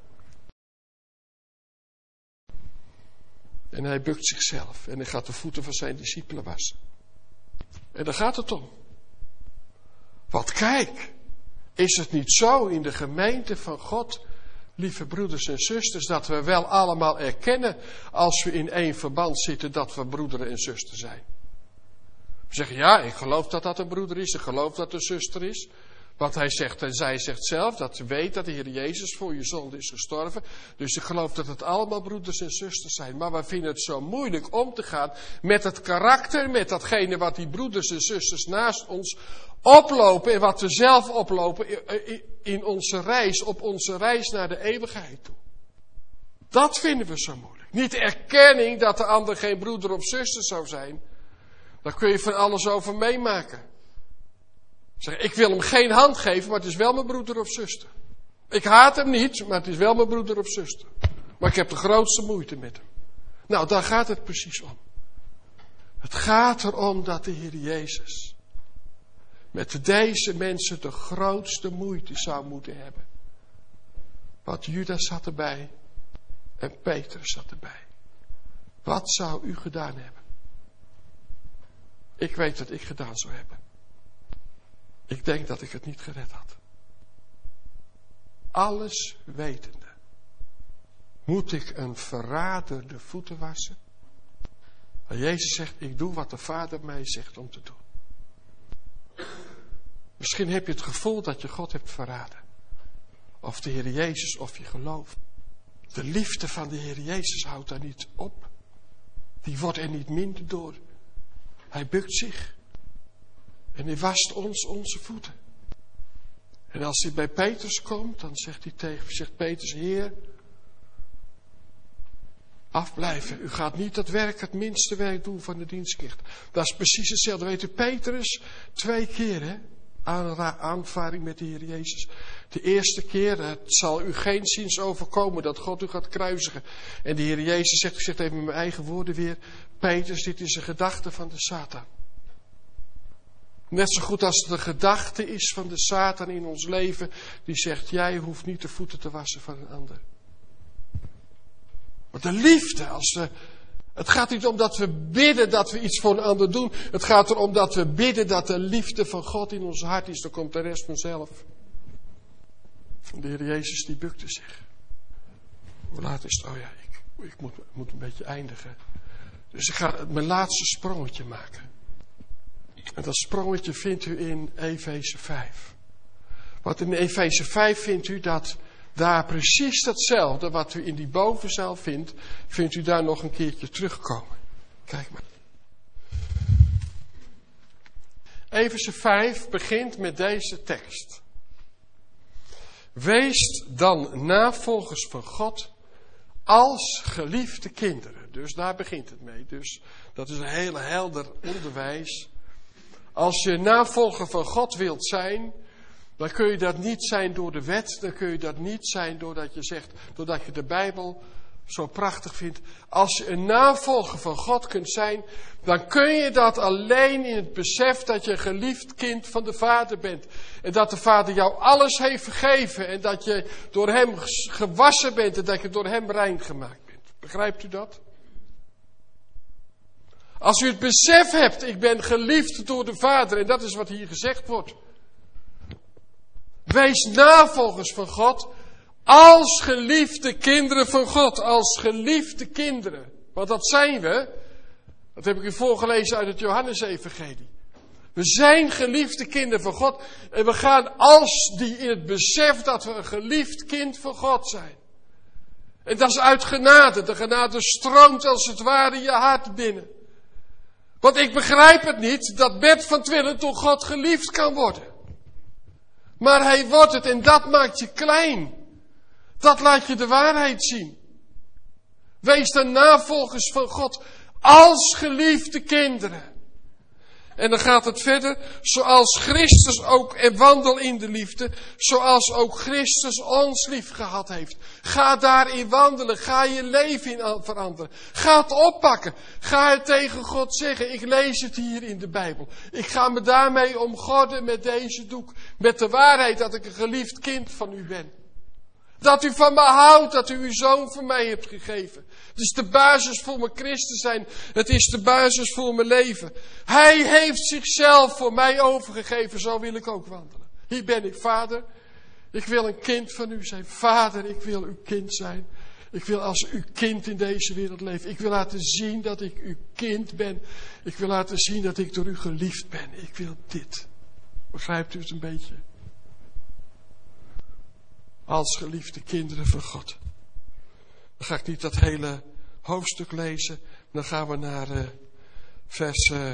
En hij bukt zichzelf en hij gaat de voeten van zijn discipelen wassen. En daar gaat het om. Want kijk, is het niet zo in de gemeente van God, lieve broeders en zusters, dat we wel allemaal erkennen als we in één verband zitten dat we broeder en zuster zijn. We zeggen, ja, ik geloof dat dat een broeder is, ik geloof dat het een zuster is. Want hij zegt, en zij zegt zelf dat ze weet dat de Heer Jezus voor je zonde is gestorven. Dus ik geloof dat het allemaal broeders en zusters zijn. Maar we vinden het zo moeilijk om te gaan met het karakter, met datgene wat die broeders en zusters naast ons oplopen. En wat we zelf oplopen in onze reis, op onze reis naar de eeuwigheid toe. Dat vinden we zo moeilijk. Niet de erkenning dat de ander geen broeder of zuster zou zijn. Daar kun je van alles over meemaken. Zeg, ik wil hem geen hand geven, maar het is wel mijn broeder of zuster. Ik haat hem niet, maar het is wel mijn broeder of zuster. Maar ik heb de grootste moeite met hem. Nou, daar gaat het precies om. Het gaat erom dat de Heer Jezus met deze mensen de grootste moeite zou moeten hebben. Want Judas zat erbij en Petrus zat erbij. Wat zou u gedaan hebben? Ik weet wat ik gedaan zou hebben. Ik denk dat ik het niet gered had. Alles wetende. Moet ik een verrader de voeten wassen? En Jezus zegt, ik doe wat de Vader mij zegt om te doen. Misschien heb je het gevoel dat je God hebt verraden. Of de Heer Jezus, of je gelooft. De liefde van de Heer Jezus houdt daar niet op. Die wordt er niet minder door. Hij bukt zich. En hij wast ons onze voeten. En als hij bij Petrus komt, dan zegt hij tegen, zegt Petrus, Heer, afblijven. U gaat niet het werk, het minste werk doen van de dienstknecht. Dat is precies hetzelfde. Weet u, Petrus, twee keer, hè, aanvaring met de Heer Jezus. De eerste keer, het zal u geen ziens overkomen dat God u gaat kruisigen. En de Heer Jezus zegt, ik zeg het even met mijn eigen woorden weer, Petrus, dit is een gedachte van de Satan. Net zo goed als het de gedachte is van de Satan in ons leven, die zegt, jij hoeft niet de voeten te wassen van een ander. Maar de liefde, als de, het gaat niet om dat we bidden dat we iets voor een ander doen. Het gaat erom dat we bidden dat de liefde van God in ons hart is. Dan komt de rest vanzelf. De Heer Jezus die bukte zich. Hoe laat is het? Oh ja, ik, ik moet, moet een beetje eindigen. Dus ik ga mijn laatste sprongetje maken. En dat sprongetje vindt u in Efeze vijf. Want in Efeze vijf vindt u dat daar precies datzelfde wat u in die bovenzaal vindt, vindt u daar nog een keertje terugkomen. Kijk maar. Efeze vijf begint met deze tekst. Wees dan navolgers van God als geliefde kinderen. Dus daar begint het mee. Dus dat is een heel helder onderwijs. Als je navolger van God wilt zijn, dan kun je dat niet zijn door de wet. Dan kun je dat niet zijn doordat je zegt, doordat je de Bijbel zo prachtig vindt. Als je een navolger van God kunt zijn, dan kun je dat alleen in het besef dat je een geliefd kind van de Vader bent. En dat de Vader jou alles heeft vergeven. En dat je door hem gewassen bent en dat je door hem rein gemaakt bent. Begrijpt u dat? Als u het besef hebt, ik ben geliefd door de Vader. En dat is wat hier gezegd wordt. Wees navolgers van God als geliefde kinderen van God. Als geliefde kinderen. Want dat zijn we. Dat heb ik u voorgelezen uit het Johannes-evangelie. We zijn geliefde kinderen van God. En we gaan als die in het besef dat we een geliefd kind van God zijn. En dat is uit genade. De genade stroomt als het ware je hart binnen. Want ik begrijp het niet dat Bert van Twillen door God geliefd kan worden. Maar hij wordt het en dat maakt je klein. Dat laat je de waarheid zien. Wees dan navolgers van God als geliefde kinderen. En dan gaat het verder. Zoals Christus ook, en wandel in de liefde. Zoals ook Christus ons lief gehad heeft. Ga daarin wandelen. Ga je leven in veranderen. Ga het oppakken. Ga het tegen God zeggen. Ik lees het hier in de Bijbel. Ik ga me daarmee omgorden met deze doek. Met de waarheid dat ik een geliefd kind van u ben. Dat u van me houdt, dat u uw zoon voor mij hebt gegeven. Het is de basis voor mijn christen zijn. Het is de basis voor mijn leven. Hij heeft zichzelf voor mij overgegeven, zo wil ik ook wandelen. Hier ben ik, Vader. Ik wil een kind van u zijn. Vader, ik wil uw kind zijn. Ik wil als uw kind in deze wereld leven. Ik wil laten zien dat ik uw kind ben. Ik wil laten zien dat ik door u geliefd ben. Ik wil dit. Begrijpt u het een beetje? Als geliefde kinderen van God. Dan ga ik niet dat hele hoofdstuk lezen. Dan gaan we naar uh, vers, uh,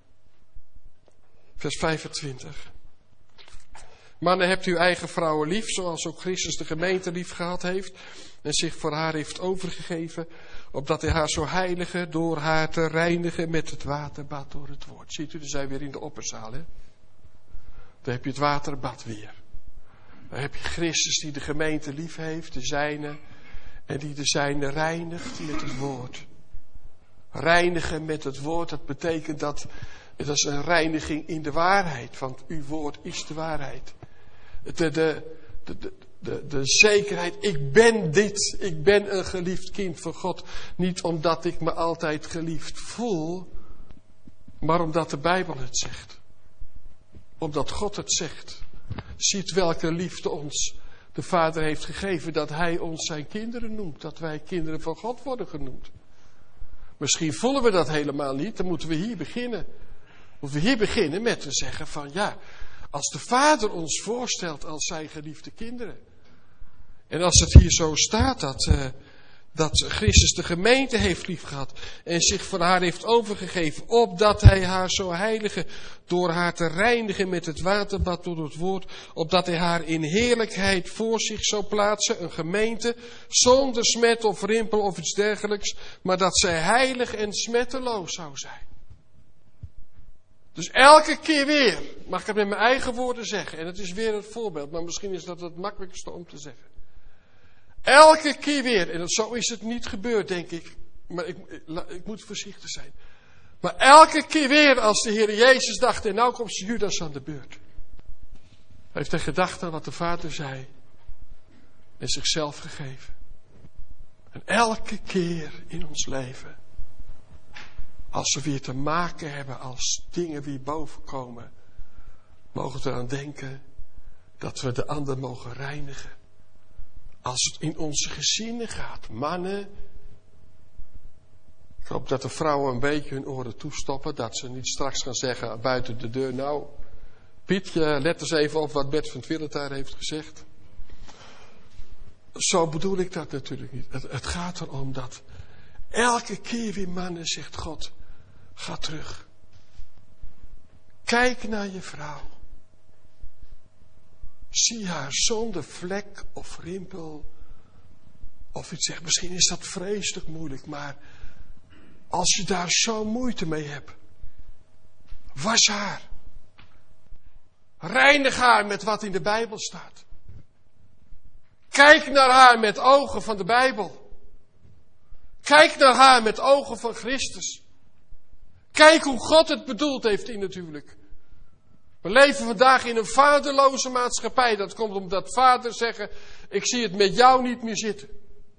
vers vijfentwintig. Mannen, hebt uw eigen vrouwen lief, zoals ook Christus de gemeente lief gehad heeft. En zich voor haar heeft overgegeven. Opdat hij haar zou heiligen door haar te reinigen met het waterbad door het woord. Ziet u, dan zijn we weer in de opperzaal. Hè? Dan heb je het waterbad weer. Dan heb je Christus die de gemeente lief heeft, de zijne. En die de zijne reinigt met het woord. Reinigen met het woord, dat betekent dat, dat is een reiniging in de waarheid. Want uw woord is de waarheid. De, de, de, de, de, de zekerheid, ik ben dit. Ik ben een geliefd kind van God. Niet omdat ik me altijd geliefd voel, maar omdat de Bijbel het zegt. Omdat God het zegt. Ziet welke liefde ons de Vader heeft gegeven, dat Hij ons zijn kinderen noemt. Dat wij kinderen van God worden genoemd. Misschien voelen we dat helemaal niet. Dan moeten we hier beginnen. Moeten we hier beginnen met te zeggen van ja, als de Vader ons voorstelt als zijn geliefde kinderen. En als het hier zo staat dat, uh, dat Christus de gemeente heeft liefgehad. En zich voor haar heeft overgegeven. Opdat hij haar zou heiligen. Door haar te reinigen met het waterbad door het woord. Opdat hij haar in heerlijkheid voor zich zou plaatsen. Een gemeente zonder smet of rimpel of iets dergelijks. Maar dat zij heilig en smetteloos zou zijn. Dus elke keer weer, mag ik het met mijn eigen woorden zeggen. En het is weer het voorbeeld. Maar misschien is dat het makkelijkste om te zeggen. Elke keer weer, en zo is het niet gebeurd, denk ik. Maar ik, ik moet voorzichtig zijn. Maar elke keer weer als de Heer Jezus dacht, en nou komt Judas aan de beurt. Heeft hij gedacht aan wat de Vader zei. En zichzelf gegeven. En elke keer in ons leven. Als we weer te maken hebben als dingen weer boven komen. Mogen we eraan denken dat we de ander mogen reinigen. Als het in onze gezinnen gaat. Mannen. Ik hoop dat de vrouwen een beetje hun oren toestoppen. Dat ze niet straks gaan zeggen buiten de deur. Nou, Pietje, let eens even op wat Bert van Twillet daar heeft gezegd. Zo bedoel ik dat natuurlijk niet. Het, het gaat erom dat elke keer weer mannen zegt God. Ga terug. Kijk naar je vrouw. Zie haar zonder vlek of rimpel. Of iets zegt, misschien is dat vreselijk moeilijk. Maar als je daar zo moeite mee hebt. Was haar. Reinig haar met wat in de Bijbel staat. Kijk naar haar met ogen van de Bijbel. Kijk naar haar met ogen van Christus. Kijk hoe God het bedoeld heeft in natuurlijk. We leven vandaag in een vaderloze maatschappij. Dat komt omdat vaders zeggen, ik zie het met jou niet meer zitten.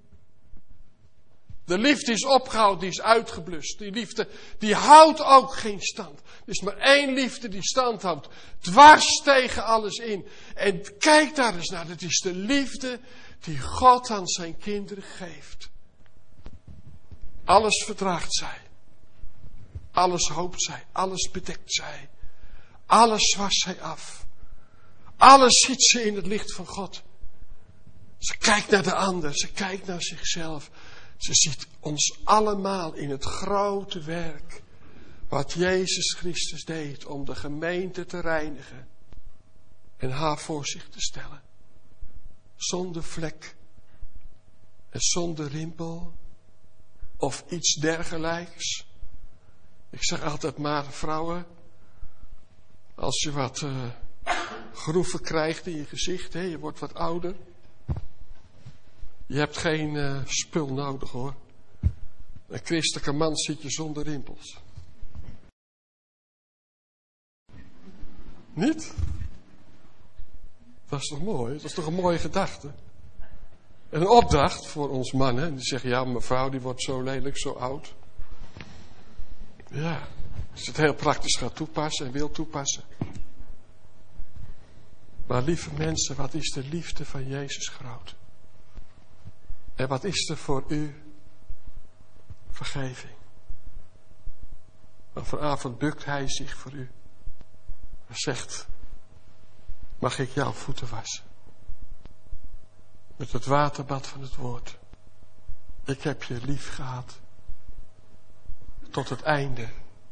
De liefde is opgehouden, die is uitgeblust. Die liefde, die houdt ook geen stand. Er is maar één liefde die stand houdt. Dwars tegen alles in. En kijk daar eens naar. Dat is de liefde die God aan zijn kinderen geeft. Alles verdraagt zij. Alles hoopt zij. Alles bedekt zij. Alles wast zij af. Alles ziet ze in het licht van God. Ze kijkt naar de ander. Ze kijkt naar zichzelf. Ze ziet ons allemaal in het grote werk. Wat Jezus Christus deed om de gemeente te reinigen. En haar voor zich te stellen. Zonder vlek. En zonder rimpel. Of iets dergelijks. Ik zeg altijd maar, vrouwen. Als je wat uh, groeven krijgt in je gezicht, hè, je wordt wat ouder. Je hebt geen uh, spul nodig hoor. Een christelijke man ziet je zonder rimpels. Niet? Dat is toch mooi? Dat is toch een mooie gedachte? En een opdracht voor ons mannen. Die zeggen, ja, mijn vrouw die wordt zo lelijk, zo oud. Ja, als je het heel praktisch gaat toepassen en wil toepassen. Maar lieve mensen, wat is de liefde van Jezus groot? En wat is er voor u vergeving? Maar vanavond bukt hij zich voor u. Hij zegt, mag ik jouw voeten wassen? Met het waterbad van het woord. Ik heb je lief gehad. Tot het einde.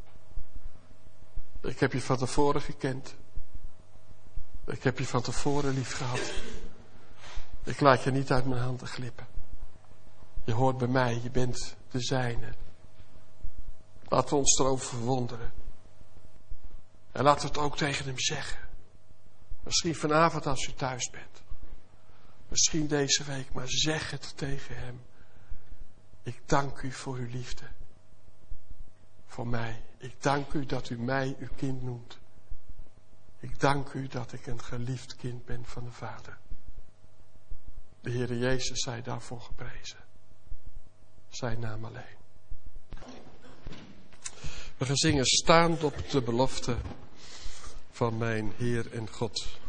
Ik heb je van tevoren gekend. Ik heb je van tevoren lief gehad. Ik laat je niet uit mijn handen glippen. Je hoort bij mij, je bent de zijne. Laten we ons erover verwonderen. En laten we het ook tegen hem zeggen. Misschien vanavond als u thuis bent. Misschien deze week, maar zeg het tegen hem. Ik dank u voor uw liefde. Voor mij. Ik dank u dat u mij uw kind noemt. Ik dank u dat ik een geliefd kind ben van de Vader. De Heere Jezus zij daarvoor geprezen. Zijn naam alleen. We gaan zingen staand op de belofte van mijn Heer en God.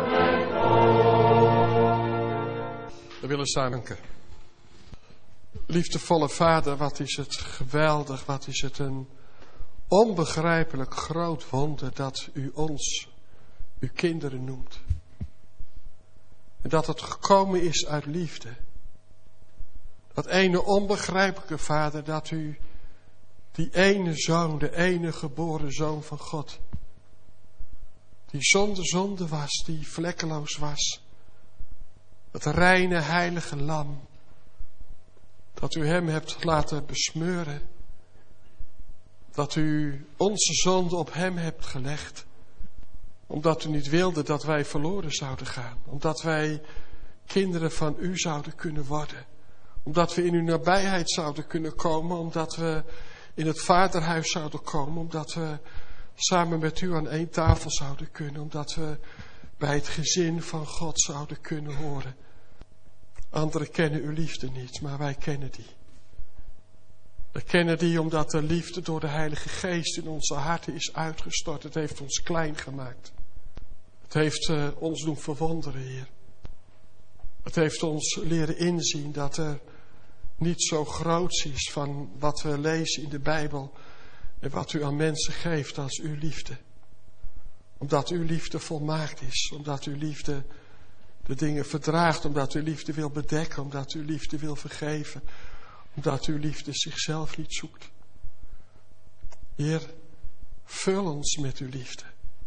We willen samen danken. Liefdevolle Vader, wat is het geweldig, wat is het een onbegrijpelijk groot wonder dat u ons, uw kinderen noemt. En dat het gekomen is uit liefde. Dat ene onbegrijpelijke Vader, dat u die ene zoon, de ene geboren zoon van God, die zonder zonde was, die vlekkeloos was, het reine heilige lam, dat u hem hebt laten besmeuren, dat u onze zonde op hem hebt gelegd, omdat u niet wilde dat wij verloren zouden gaan, omdat wij kinderen van u zouden kunnen worden, omdat we in uw nabijheid zouden kunnen komen, omdat we in het vaderhuis zouden komen, omdat we samen met u aan één tafel zouden kunnen, omdat we bij het gezin van God zouden kunnen horen. Anderen kennen uw liefde niet, maar wij kennen die. We kennen die omdat de liefde door de Heilige Geest in onze harten is uitgestort. Het heeft ons klein gemaakt. Het heeft uh, ons doen verwonderen, Heer. Het heeft ons leren inzien dat er niet zo groots is van wat we lezen in de Bijbel en wat u aan mensen geeft als uw liefde. Omdat uw liefde volmaakt is, omdat uw liefde de dingen verdraagt, omdat uw liefde wil bedekken, omdat uw liefde wil vergeven, omdat uw liefde zichzelf niet zoekt. Heer, vul ons met uw liefde.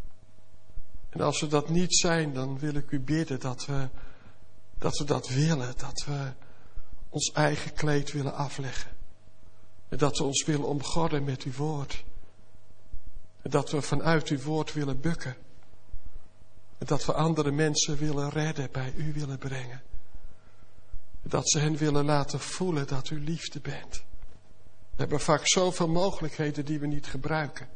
En als we dat niet zijn, dan wil ik u bidden dat we dat, we dat willen, dat we ons eigen kleed willen afleggen. En dat we ons willen omgorden met uw woord. En dat we vanuit uw woord willen bukken. En dat we andere mensen willen redden, bij u willen brengen. En dat ze hen willen laten voelen dat u liefde bent. We hebben vaak zoveel mogelijkheden die we niet gebruiken.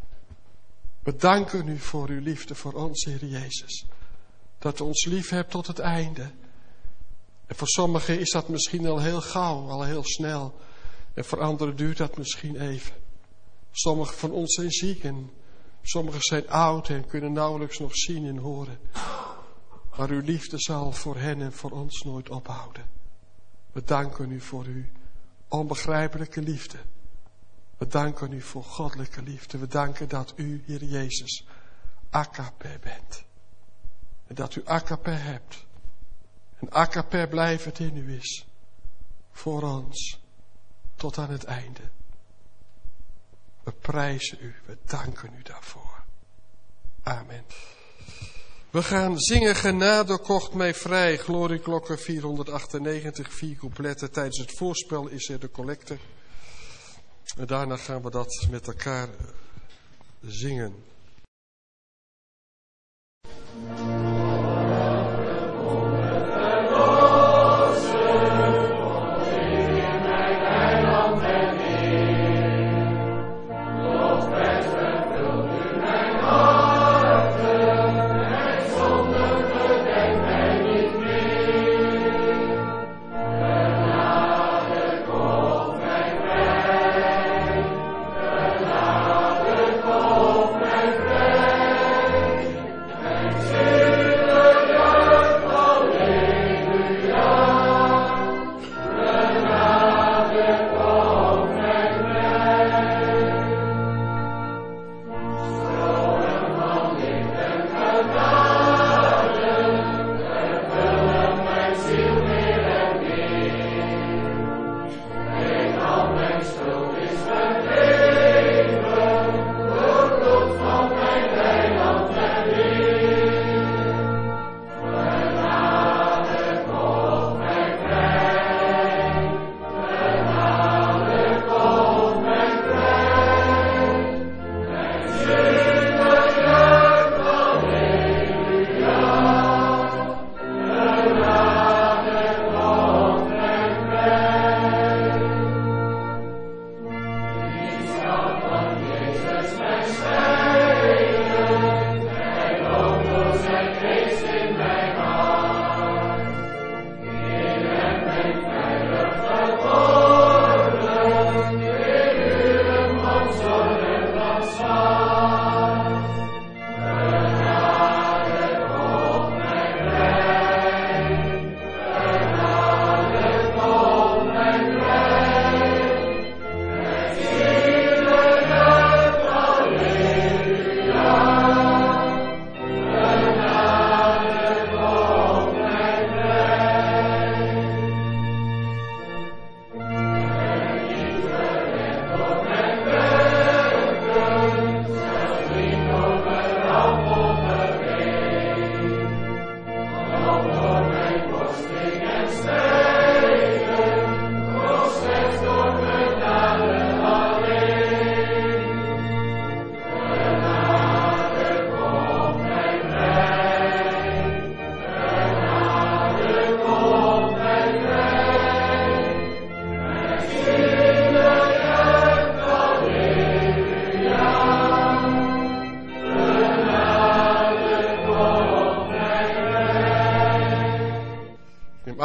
We danken u voor uw liefde voor ons, Heer Jezus. Dat u ons lief hebt tot het einde. En voor sommigen is dat misschien al heel gauw, al heel snel. En voor anderen duurt dat misschien even. Sommigen van ons zijn ziek en sommigen zijn oud en kunnen nauwelijks nog zien en horen. Maar uw liefde zal voor hen en voor ons nooit ophouden. We danken u voor uw onbegrijpelijke liefde. We danken u voor goddelijke liefde. We danken dat u, Heer Jezus, agape bent. En dat u agape hebt. En agape blijvend in u is. Voor ons. Tot aan het einde. We prijzen u. We danken u daarvoor. Amen. We gaan zingen genade kocht mij vrij. Glorieklokken vierhonderdachtennegentig, vier coupletten. Tijdens het voorspel is er de collecte. En daarna gaan we dat met elkaar zingen. Mijn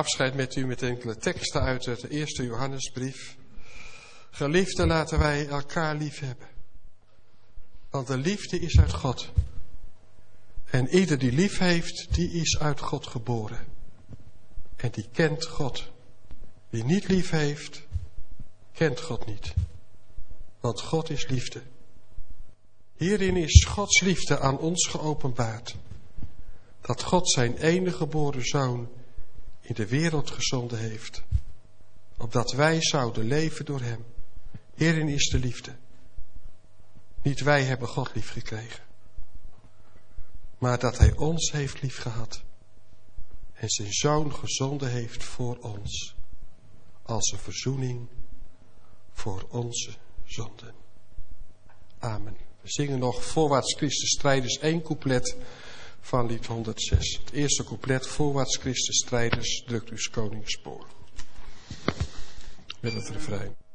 afscheid met u met enkele teksten uit de eerste Johannesbrief. Geliefden, laten wij elkaar lief hebben. Want de liefde is uit God. En ieder die lief heeft, die is uit God geboren. En die kent God. Wie niet lief heeft, kent God niet. Want God is liefde. Hierin is Gods liefde aan ons geopenbaard. Dat God zijn enige geboren Zoon in de wereld gezonden heeft. Opdat wij zouden leven door hem. Hierin is de liefde. Niet wij hebben God lief gekregen. Maar dat hij ons heeft lief gehad. En zijn Zoon gezonden heeft voor ons. Als een verzoening voor onze zonden. Amen. We zingen nog Voorwaarts Christus strijders, één couplet van lied honderdzes. Het eerste couplet, Voorwaarts Christus strijders, drukt uw koningsspoor. Met het refrein.